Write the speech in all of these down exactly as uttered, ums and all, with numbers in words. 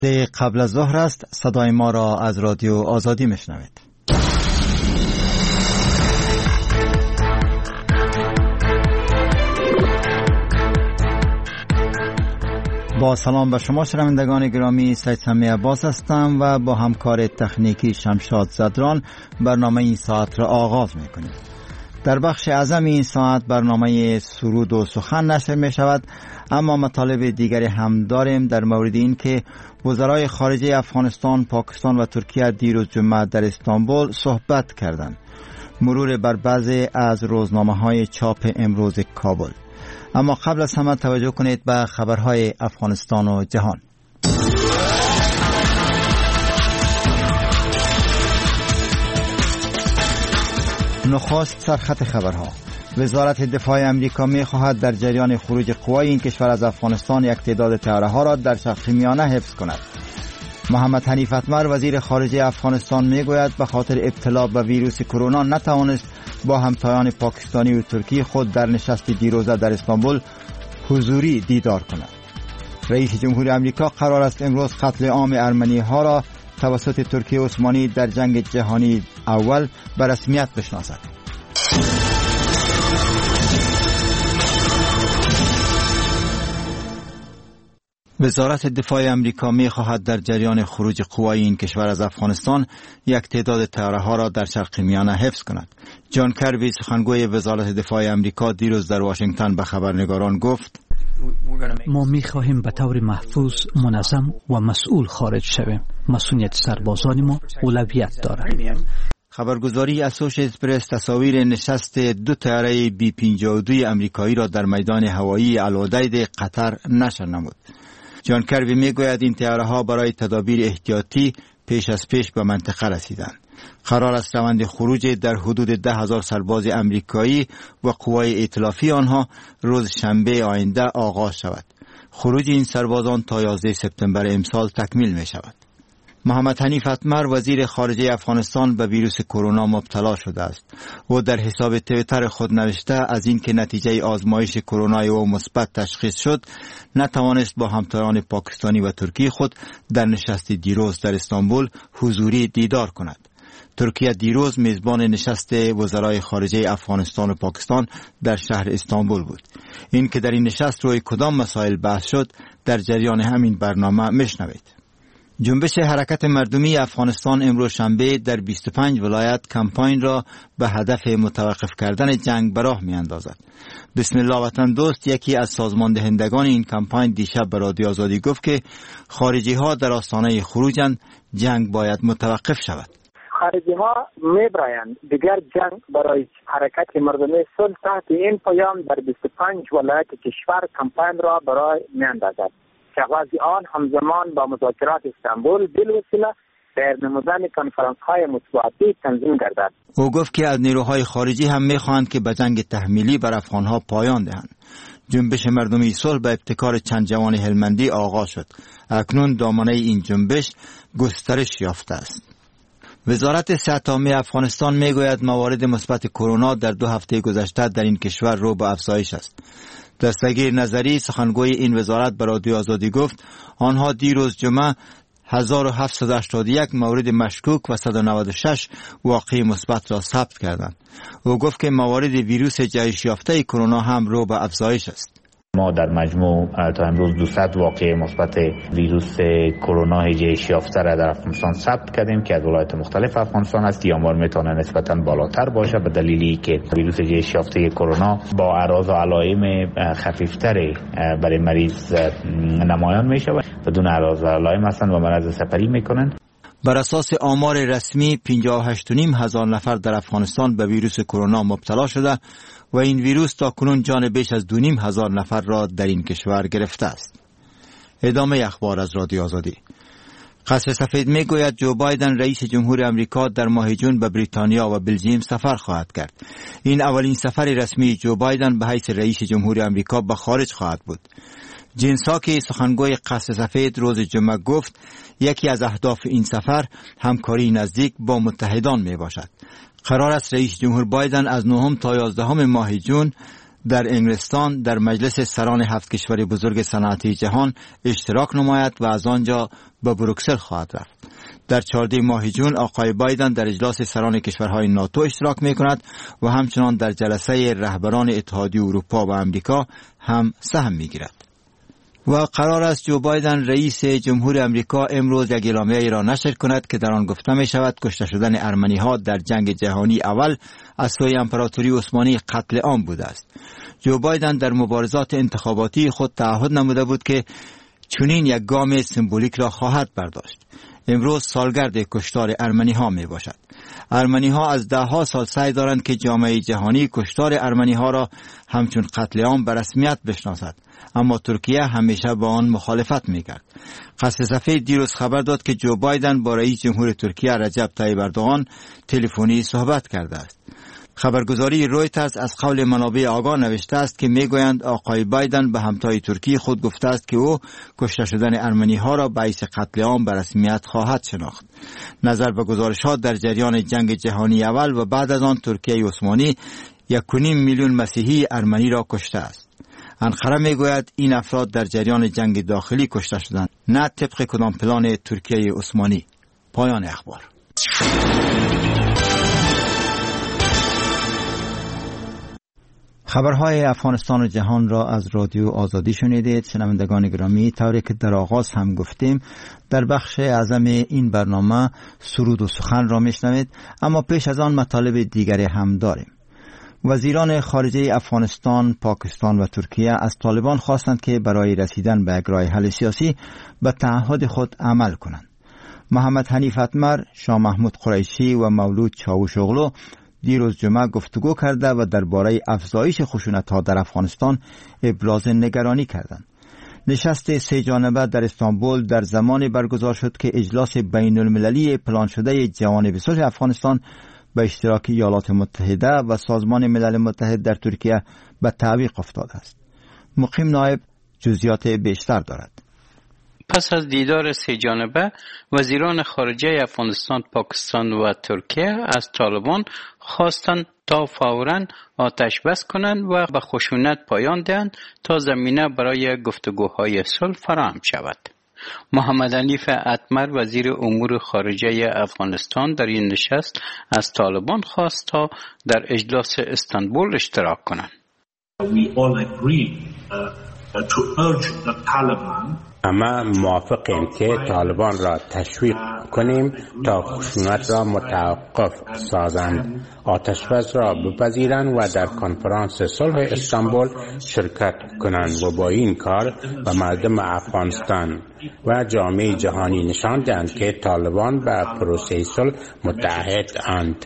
قبل از ظهر است. صدای ما را از رادیو آزادی میشنوید. با سلام به شما شنوندگان گرامی، سید سمی عباس هستم و با همکار تکنیکی شمشاد زدران برنامه این ساعت را آغاز میکنیم. در بخش اعظم این ساعت برنامه سرود و سخن نشر می شود، اما مطالب دیگری هم داریم در مورد این که وزرای خارجه افغانستان، پاکستان و ترکیه دیروز جمعه در استانبول صحبت کردند. مرور بر بعضی از روزنامه های چاپ امروز کابل. اما قبل از همه توجه کنید به خبرهای افغانستان و جهان. نخست سرخط خبرها. وزارت دفاع امریکا می خواهد در جریان خروج قوای این کشور از افغانستان یک تعداد طیاره ها را در شرق میانه حفظ کند. محمد حنیف اتمر وزیر خارجه افغانستان می گوید به خاطر ابتلا به ویروس کرونا نتوانست با همتایان پاکستانی و ترکی خود در نشست دیروزه در استانبول حضوری دیدار کند. رئیس جمهور امریکا قرار است امروز قتل عام ارمنی ها را توسط ترکیه عثمانی در جنگ جهانی اول به رسمیت بشناسد. وزارت دفاع امریکا می خواهد در جریان خروج قوای این کشور از افغانستان یک تعداد طیاره ها را در شرق میانه حفظ کند. جان کربی سخنگوی وزارت دفاع امریکا دیروز در واشنگتن به خبرنگاران گفت: ما می خواهیم به طور محفوظ، منظم و مسئول خارج شویم. مسئولیت سربازان ما اولویت دارد. خبرگزاری اسوشییتد پرس تصاویر نشست دو طیاره بی پنجاه و دو امریکایی را در میدان هوایی العدید قطر نشر نمود. جان کربی می گوید این طیاره ها برای تدابیر احتیاطی پیش از پیش به منطقه رسیدند. قرار است روند خروج در حدود ده هزار سرباز امریکایی و قوای ائتلافی آنها روز شنبه آینده آغاز شود. خروج این سربازان تا یازده سپتامبر امسال تکمیل می شود. محمد حنیف اتمر وزیر خارجه افغانستان به ویروس کرونا مبتلا شده است. او در حساب توییتر خود نوشته از اینکه نتیجه آزمایش کرونا او مثبت تشخیص شد، نتوانست با همتایان پاکستانی و ترکی خود در نشست دیروز در استانبول حضوری دیدار کند. ترکیه دیروز میزبان نشست وزرای خارجه افغانستان و پاکستان در شهر استانبول بود. این که در این نشست روی کدام مسائل بحث شد در جریان همین برنامه میشنوید. جنبش حرکت مردمی افغانستان امروز شنبه در بیست و پنج ولایت کمپاین را به هدف متوقف کردن جنگ به راه می اندازد. بسم الله وطن دوست، یکی از سازمان دهندگان این کمپاین، دیشب به رادیو آزادی گفت که خارجی ها در آستانه خروجند، جنگ باید متوقف شود. خارجی ها می برایند دیگر جنگ برای حرکت مردمی صلح تحت این پیام در بیست و پنج ولایت کشور کمپاین را برای می اندازد که آغاز آن همزمان با مذاکرات استانبول بالوسیله در نمودن کنفرانس های مطبوعاتی تنظیم گردد. او گفت که از نیروهای خارجی هم میخواهند که به جنگ تحمیلی بر افغانها پایان دهند. جنبش مردمی صلح به ابتکار چند جوان هلمندی آغاز شد. اکنون دامنه این جنبش گسترش یافته است. وزارت صحت عامه افغانستان میگوید موارد مثبت کرونا در دو هفته گذشته در این کشور رو به افزایش است. دستگیر نظری سخنگوی این وزارت به رادیو آزادی گفت آنها دیروز جمعه هزار و هفتصد و هشتاد و یک مورد مشکوک و صد و نود و شش واقعه مثبت را ثبت کردند. او گفت که موارد ویروس جهش یافته کرونا هم رو به افزایش است. ما در مجموع تا امروز دویست واقعه مثبت ویروس کرونا جهش یافته را در افغانستان ثبت کردیم که از ولایات مختلف افغانستان است. این آمار میتونه نسبتاً بالاتر باشه به دلیلی که ویروس جهش یافته کرونا با اعراض و علائم خفیفتر برای مریض نمایان میشه و بدون اعراض و علائم هستند و مرض سپری میکنند. بر اساس آمار رسمی پنجاه و هشت و نیم هزار نفر در افغانستان به ویروس کرونا مبتلا شده و این ویروس تا کنون جان بیش از دو نیم هزار نفر را در این کشور گرفته است. ادامه اخبار از رادیو آزادی. قصر سفید می گوید جو بایدن رئیس جمهور امریکا در ماه جون به بریتانیا و بلژیم سفر خواهد کرد. این اولین سفر رسمی جو بایدن به حیث رئیس جمهور امریکا به خارج خواهد بود. جین ساکی سخنگوی قصر سفید روز جمعه گفت یکی از اهداف این سفر همکاری نزدیک با متحدان می باشد. قرار است رئیس جمهور بایدن از نهم تا یازدهم ماه جون در انگلستان در مجلس سران هفت کشور بزرگ صنعتی جهان اشتراک نماید و از آنجا به بروکسل خواهد رفت. در چهاردهم ماه جون آقای بایدن در اجلاس سران کشورهای ناتو اشتراک می کند و همچنان در جلسه رهبران اتحادیه اروپا و امریکا هم سهم می گیرد. و قرار است جو بایدن رئیس جمهور امریکا امروز یک اعلامیه را نشر کند که در آن گفته می شود کشته شدن ارمنی ها در جنگ جهانی اول از سوی امپراتوری عثمانی قتل عام بوده است. جو بایدن در مبارزات انتخاباتی خود تعهد نموده بود که چنین یک گام سمبولیک را خواهد برداشت. امروز سالگرد کشتار ارمنی ها می باشد. ارمنی ها از ده ها سال سعی دارند که جامعه جهانی کشتار ارمنی ها را همچون قتل عام به رسمیت بشناسد، اما ترکیه همیشه با آن مخالفت میکرد. قصر سفید دیروز خبر داد که جو بایدن با رئیس جمهور ترکیه رجب طیب اردوغان تلفنی صحبت کرده است. خبرگزاری رویترز از قول منابع آگاه نوشته است که میگویند آقای بایدن به همتای ترکیه خود گفته است که او کشته شدن ارمنی ها را باعث قتل عام به رسمیت خواهد شناخت. نظر به گزارشات در جریان جنگ جهانی اول و بعد از آن ترکیه عثمانی یک و نیم میلیون مسیحی ارمنی را کشته است. انقره میگوید این افراد در جریان جنگ داخلی کشته شدند، نه طبق کدام پلان ترکیه عثمانی. پایان اخبار. خبرهای افغانستان و جهان را از رادیو آزادی شنیدید. شنوندگان گرامی، طوری که در آغاز هم گفتیم در بخش اعظم این برنامه سرود و سخن را میشنوید، اما پیش از آن مطالب دیگری هم داریم. وزیران خارجه افغانستان، پاکستان و ترکیه از طالبان خواستند که برای رسیدن به یک راه حل سیاسی به تعهد خود عمل کنند. محمد حنیف اتمر، شاه محمود قریشی و مولود چاوشوغلو دیروز جمعه گفتگو کرده و درباره افزایش خشونت‌ها در افغانستان ابراز نگرانی کردند. نشست سه جانبه در استانبول در زمانی برگزار شد که اجلاس بین المللی پلان شده جوانب صلح افغانستان به اشتراک ایالات متحده و سازمان ملل متحد در ترکیه به تعویق افتاده است. مقیم نایب جزئیات بیشتر دارد. پس از دیدار سه جانبه، وزیران خارجه افغانستان، پاکستان و ترکیه از طالبان خواستند تا فوراً آتش بس کنند و به خشونت پایان دهند تا زمینه برای گفتگوهای صلح فراهم شود. محمد حنیف اتمر، وزیر امور خارجه افغانستان، در این نشست از طالبان خواست تا در اجلاس استانبول اشتراک کنند. We all agree uh, to urge the Taliban اما موافقیم که طالبان را تشویق کنیم تا خشونت را متوقف سازند، آتشبس را بپذیرند و در کنفرانس صلح استانبول شرکت کنند و با این کار به مردم افغانستان و جامعه جهانی نشان دهند که طالبان به پروسه صلح متحد اند.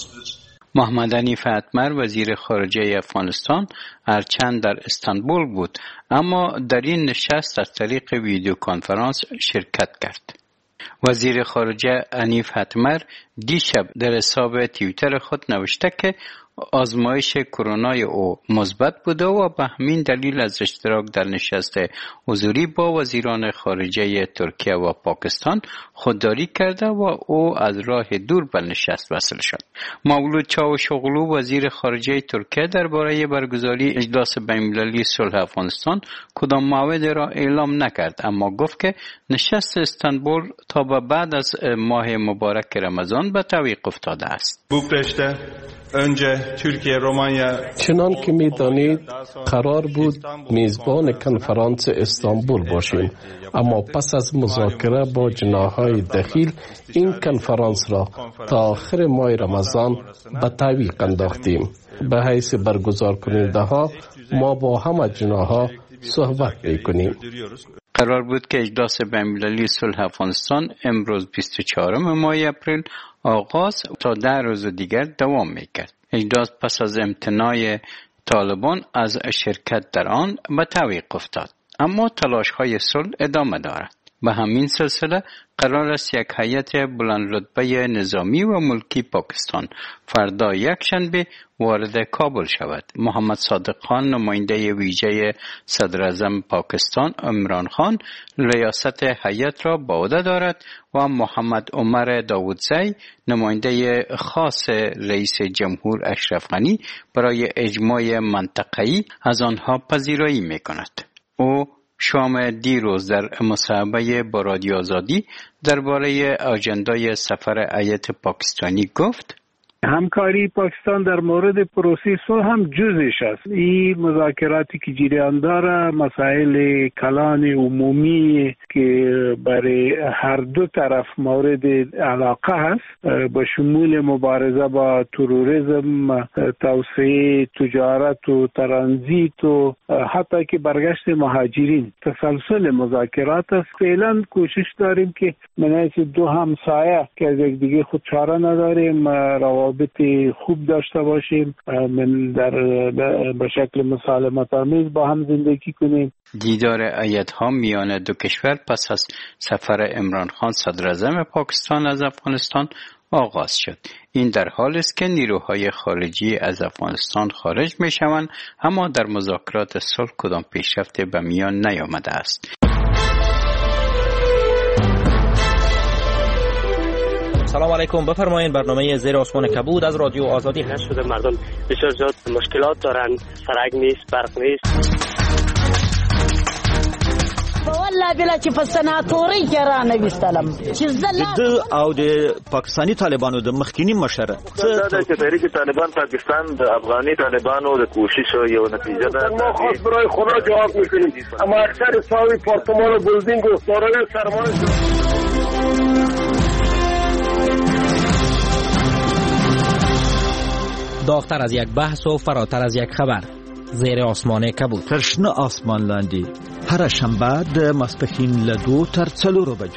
محمد حنیف اتمر، وزیر خارجه افغانستان، هرچند در استانبول بود اما در این نشست از طریق ویدیو کنفرانس شرکت کرد. وزیر خارجه حنیف اتمر دیشب در حساب توییتر خود نوشته که آزمایش کرونای او مثبت بوده و به همین دلیل از اشتراک در نشست حضوری با وزیران خارجه ترکیه و پاکستان خودداری کرده و او از راه دور به نشست وصل شد. مولود چاوشوغلو، وزیر خارجه ترکیه، درباره برگزاری اجلاس بین‌المللی صلح افغانستان کدام موعد را اعلام نکرد، اما گفت که نشست استانبول تا به بعد از ماه مبارک رمضان به تعویق افتاده است. بوکرشت önce Türkiye, Romanya چنان که می‌دانید قرار بود میزبان کنفرانس استانبول باشیم، اما پس از مذاکره با جناح‌های دخیل این کنفرانس را تا آخر ماه رمضان به تعویق انداختیم. به حیث برگزار کننده ها ما با همه جناح‌ها صحبت می‌کنیم. قرار بود که اجلاس بین‌المللی صلح افغانستان امروز بیست و چهارم ماه اپریل آغاز تا ده روز دیگر دوام میکرد. اجلاس پس از امتناع طالبان از شرکت در آن به تعویق افتاد، اما تلاش‌های صلح ادامه دارد. به همین سلسله قرار است یک هیئت بلند رتبه نظامی و ملکی پاکستان فردا یکشنبه وارد کابل شود. محمد صادق خان، نماینده ویژه صدر اعظم پاکستان عمران خان، ریاست هیئت را به عهده دارد و محمد عمر داودزی، نماینده خاص رئیس جمهور اشرف غنی، برای اجماع منطقه‌ای از آنها پذیرایی می‌کند. او شام دیروز در مصاحبه با رادیو آزادی درباره اجندای سفر هیئت پاکستانی گفت: همکاری پاکستان در مورد پروسه صلح هم جزش است. این مذاکراتی که جریان داره مسائل کلان عمومی که برای هر دو طرف مورد علاقه هست، با شمول مبارزه با تروریسم، توسعه تجارت و ترانزیت و حتی که برگشت مهاجرین، تسلسل مذاکرات است. فعلا کوشش داریم که من دو همسایه که از یک دیگه خود چاره نداریم روابط خوب داشته باشیم، من در به شکل مسالمت آمیز با هم زندگی کنیم. دیدار هیئت‌ها میان دو کشور پس از سفر عمران خان صدر اعظم پاکستان از افغانستان آغاز شد. این در حالی است که نیروهای خارجی از افغانستان خارج می‌شوند، اما در مذاکرات صلح کدام پیشرفتی به میان نیامده است. سلام علیکم، بفرمایید. برنامه زیر آسمان کبود از رادیو آزادی هست. شده مردم بسیار زیاد مشکلات دارن، سرک نیست، برق نیست. والله بلا چې په سناتوري کې را نوستلم چې د او د پاکستانی طالبانو د مخکینی مشره څه د تحریک طالبان پاکستان د افغاني طالبانو د کوشش یو نتیجه ده. ما خاص برای خدا جواب میکنیم، اما اکثر ساوی پارتمان و بلدینگ و دارای سرمایه داغتر از یک بحث و فراتر از یک خبر. زیر آسمان کبود. ترشنه آسمان لاندی. هر شنبه د ماسپښین له دو تر څلورو بجو.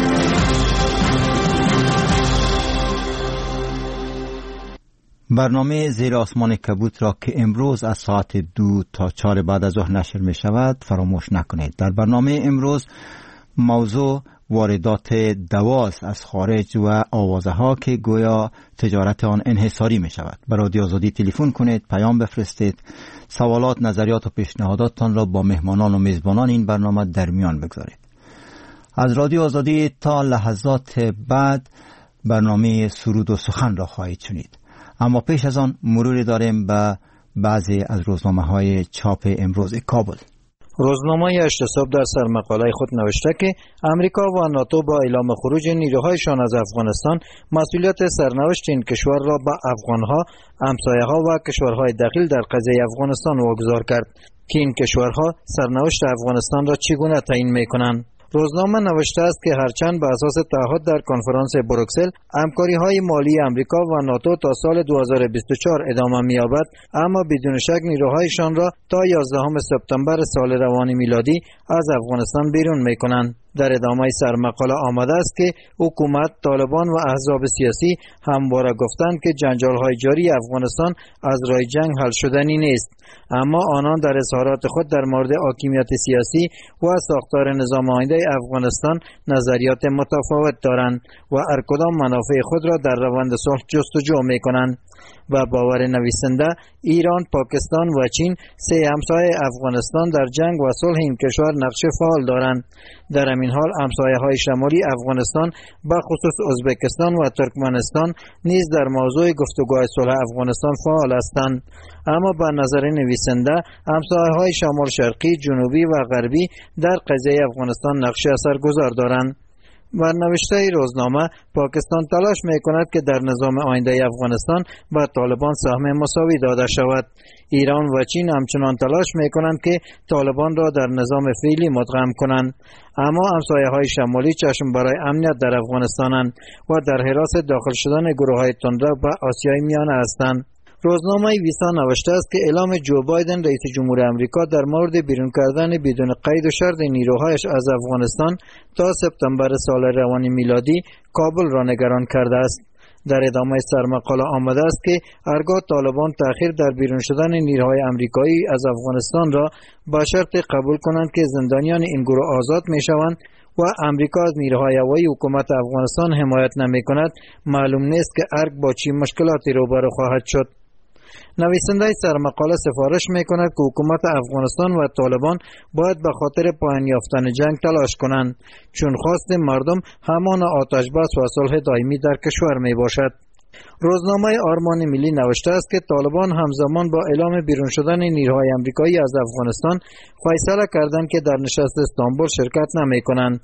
برنامه زیر آسمان کبود را که امروز از ساعت دو تا چهار بعد از ظهر نشر می شود فراموش نکنید. در برنامه امروز موضوع واردات دواست از خارج و آوازه ها که گویا تجارت آن انحصاری می شود. برای رادیو آزادی تلفن کنید، پیام بفرستید، سوالات، نظریات و پیشنهاداتتان را با مهمانان و میزبانان این برنامه در میان بگذارید. از رادیو آزادی تا لحظات بعد برنامه سرود و سخن را خواهید شنید. اما پیش از آن مروری داریم به بعضی از روزنامه های چاپ امروز کابل. روزنامه اعتصاب در سرمقاله خود نوشته که امریکا و ناتو با اعلام خروج نیروهایشان از افغانستان مسئولیت سرنوشت این کشور را به افغانها، همسایه‌ها و کشورهای داخل در قضیه افغانستان واگذار کرد که این کشورها سرنوشت افغانستان را چگونه تعیین می‌کنند. روزنامه نوشته است که هرچند به اساس تعهد در کنفرانس بروکسل همکاری‌های مالی امریکا و ناتو تا سال دو هزار و بیست و چهار ادامه می‌یابد، اما بدون شک نیروهایشان را تا یازدهم سپتامبر سال روان میلادی از افغانستان بیرون می‌کنند. در ادامه سرمقاله آمده است که حکومت، طالبان و احزاب سیاسی همواره گفتند که جنجال‌های جاری افغانستان از راه جنگ حل شدنی نیست، اما آنان در اظهارات خود در مورد حاکمیت سیاسی و ساختار نظام آینده افغانستان نظریات متفاوت دارند و هر کدام منافع خود را در روند صلح جستجو می‌کنند. و باور نویسنده، ایران، پاکستان و چین سه همسایه افغانستان در جنگ و صلح این کشور نقش فعال دارند. در همین حال همسایه‌های شمالی افغانستان به خصوص ازبکستان و ترکمنستان نیز در موضوع گفتگوهای صلح افغانستان فعال هستند. اما به نظر نویسنده همسایه‌های شمال شرقی، جنوبی و غربی در قضیه افغانستان نقش اثرگذار دارند. و نوشته روزنامه پاکستان تلاش می‌کند که در نظام آینده افغانستان به طالبان سهم مساوی داده شود. ایران و چین همچنان تلاش می‌کنند که طالبان را در نظام فعلی مدغم کنند. اما همسایه‌های شمالی چشم برای امنیت در افغانستانند و در حراس داخل شدن گروه‌های تندرو به آسیای میانه هستند. روزنامه ویسا نوشته است که اعلام جو بایدن رئیس جمهور امریکا در مورد بیرون کردن بدون قید و شرط نیروهایش از افغانستان تا سپتامبر سال روان میلادی کابل را نگران کرده است. در ادامه سرمقاله آمده است که هرگاه طالبان تأخیر در بیرون شدن نیروهای امریکایی از افغانستان را با شرط قبول کنند که زندانیان این گروه آزاد میشوند و امریکا از نیروهای هوایی حکومت افغانستان حمایت نمی کند، معلوم نیست که ارگ با چه مشکلاتی روبرو خواهد شد. نویسنده سرمقاله سفارش می کند که حکومت افغانستان و طالبان باید به خاطر پایان یافتن جنگ تلاش کنند، چون خواست مردم همان آتش بس و صلح دائمی در کشور می باشد. روزنامه آرمان ملی نوشته است که طالبان همزمان با اعلام بیرون شدن نیروهای آمریکایی از افغانستان فیصله کردند که در نشست استانبول شرکت نمی کنند.